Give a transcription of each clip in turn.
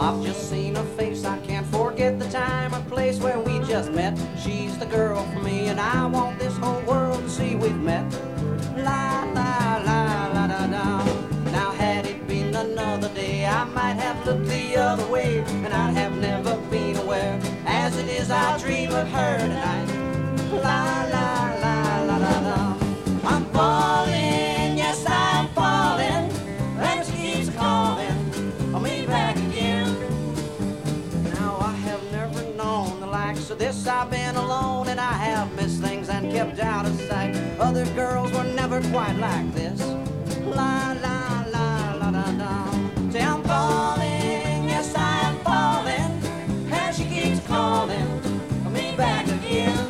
I've just seen her face, I can't forget the time or place where we just met. She's the girl for me, and I want this whole world to see we've met. La la la la da da. Now had it been another day, I might have looked the other way, and I'd have never been aware. As it is, I dream of her tonight. La la la la da da. I'm falling, yes I'm falling, and she keeps calling me back again. Now I have never known the likes of this. I've been alone and I have missed things and kept out of sight. Other girls were never quite like this. La la la la da da. Say I'm falling, yes I'm falling, and she keeps calling me back again.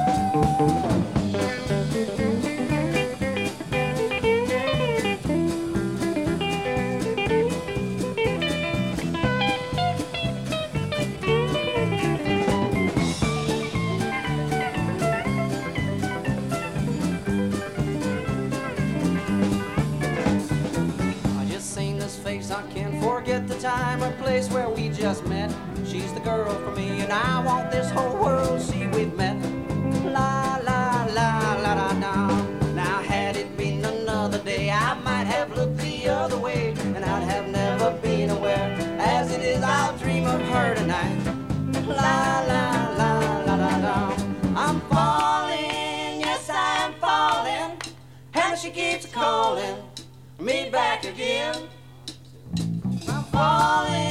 I can't forget the time or place where we just met. She's the girl for me, and I want this whole world to see we've met. La la la la da da. Now had it been another day, I might have looked the other way, and I'd have never been aware. As it is, I'll dream of her tonight. La la la la da da. I'm falling, yes I'm falling, and she keeps calling me back again. I'm falling.